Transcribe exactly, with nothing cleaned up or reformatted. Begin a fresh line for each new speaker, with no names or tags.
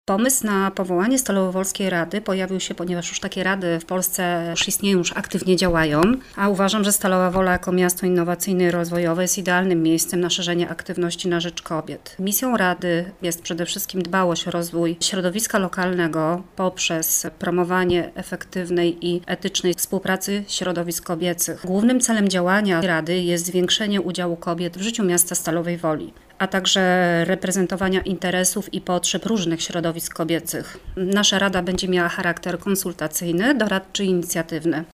Pomysł na powołanie Stalowo-Wolskiej Rady pojawił się, ponieważ już takie rady w Polsce już istnieją, już aktywnie działają, a uważam, że Stalowa Wola jako miasto innowacyjne i rozwojowe jest idealnym miejscem na szerzenie aktywności na rzecz kobiet. Misją Rady jest przede wszystkim dbałość o rozwój środowiska lokalnego poprzez promowanie efektywnej i etycznej współpracy środowisk kobiecych. Głównym celem działania Rady jest zwiększenie udziału kobiet w życiu miasta Stalowej Woli, a także reprezentowania interesów i potrzeb różnych środowisk kobiecych. Nasza Rada będzie miała charakter konsultacyjny, doradczy i inicjatywny.